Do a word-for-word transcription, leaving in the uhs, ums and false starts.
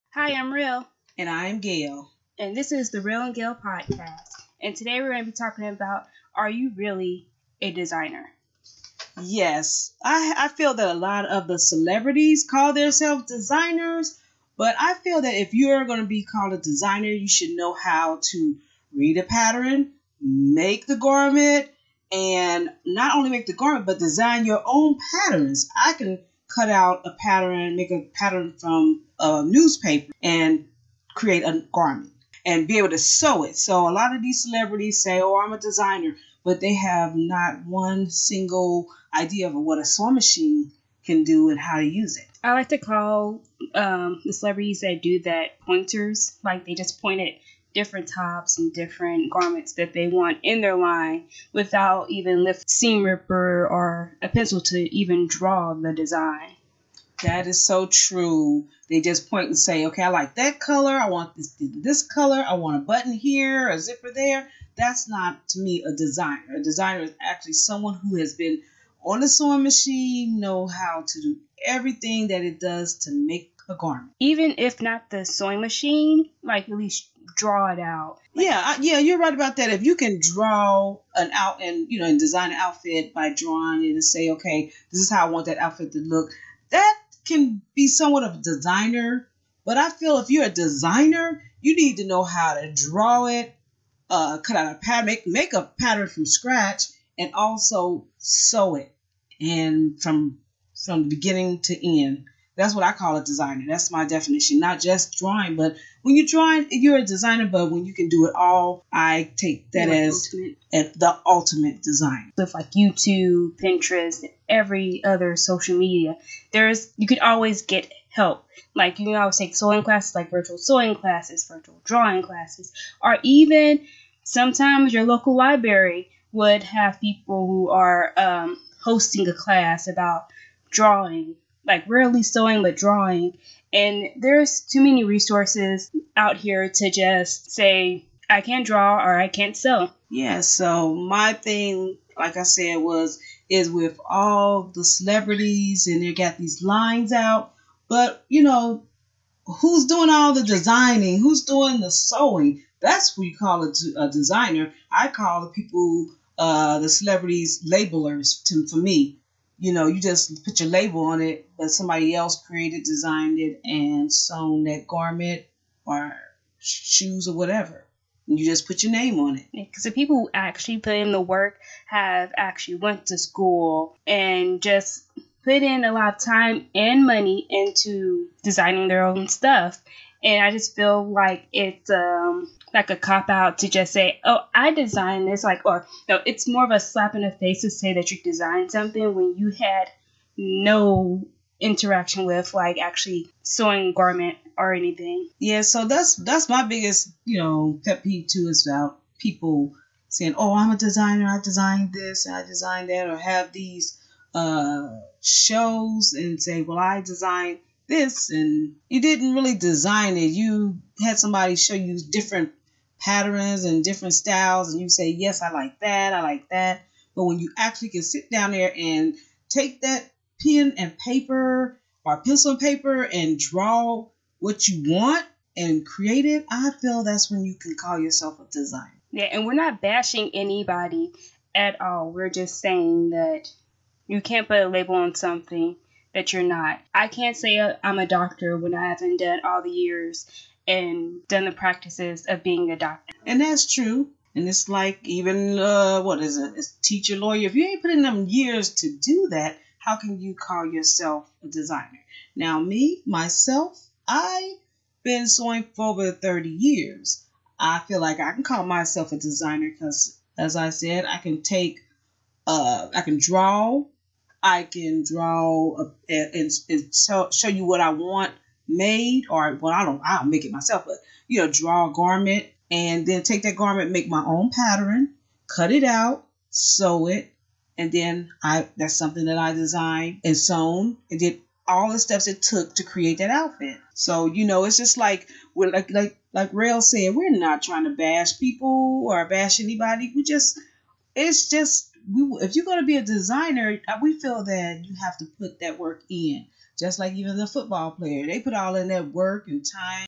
Hi, I'm Real, And I'm Gail. and this is the Real and Gail podcast. And today we're going to be talking about, are you really a designer? Yes, I, I feel that a lot of the celebrities call themselves designers, but I feel that if you're going to be called a designer, you should know how to read a pattern, make the garment, and not only make the garment, but design your own patterns. I can cut out a pattern, make a pattern from a newspaper, and create a garment and be able to sew it. So a lot of these celebrities say, "Oh, I'm a designer," but they have not one single idea of what a sewing machine can do and how to use it. I like to call um, the celebrities that do that pointers. Like they just point at different tops and different garments that they want in their line without even lift seam ripper or a pencil to even draw the design. That is so true. They just point and say, "Okay, I like that color. I want this this color. I want a button here, a zipper there." That's not, to me, a designer. A designer is actually someone who has been on the sewing machine, know how to do everything that it does to make a garment. Even if not the sewing machine, like at least draw it out. Like, Yeah, I- yeah, you're right about that. If you can draw an out and you know and design an outfit by drawing it and say, "Okay, this is how I want that outfit to look," that can be somewhat of a designer. But I feel if you're a designer, you need to know how to draw it, uh, cut out a pattern, make make a pattern from scratch, and also sew it, and from from the beginning to end. That's what I call a designer. That's my definition. Not just drawing, but when you're drawing, you're a designer. But when you can do it all, I take that like as ultimate. at the ultimate design. With like YouTube, Pinterest, every other social media, there's you could always get help. Like you can always take sewing classes, like virtual sewing classes, virtual drawing classes, or even sometimes your local library would have people who are um, hosting a class about drawing, like rarely sewing but drawing. And there's too many resources out here to just say I can't draw or I can't sew. Yeah, so my thing, like I said, was is with all the celebrities and they got these lines out, but you know, who's doing all the designing? Who's doing the sewing? That's what you call a, a designer. I call the people, uh, the celebrities, labelers. To for me, you know, you just put your label on it, but somebody else created, designed it, and sewn that garment or shoes or whatever. And you just put your name on it. Because the people who actually put in the work have actually went to school and just put in a lot of time and money into designing their own stuff. And I just feel like it's um, like a cop out to just say, "Oh, I designed this," like, or no, it's more of a slap in the face to say that you designed something when you had no interaction with like actually sewing a garment or anything. Yeah, so that's that's my biggest, you know, pet peeve too, is about people saying, "Oh, I'm a designer. I designed this and I designed that," or have these uh, shows and say, "Well, I designed this," and you didn't really design it. You had somebody show you different patterns and different styles, and you say, "Yes, I like that. I like that." But when you actually can sit down there and take that pen and paper or pencil and paper and draw what you want and create it, I feel that's when you can call yourself a designer. Yeah, and we're not bashing anybody at all. We're just saying that you can't put a label on something that you're not. I can't say uh, I'm a doctor when I haven't done all the years and done the practices of being a doctor. And that's true. And it's like even, uh, what is it? It's teacher, lawyer. If you ain't put in them years to do that, how can you call yourself a designer? Now, me, myself, I've been sewing for over thirty years. I feel like I can call myself a designer because, as I said, I can take, uh, I can draw, I can draw a, and, and show, show you what I want made, or well, I don't, I don't make it myself, but you know, draw a garment and then take that garment, make my own pattern, cut it out, sew it, and then I that's something that I designed and sewn and did all the steps it took to create that outfit. So you know, it's just like we're like like like Rail said, we're not trying to bash people or bash anybody. We just it's just we, if you're going to be a designer, we feel that you have to put that work in. Just like even the football player, they put all in that work and time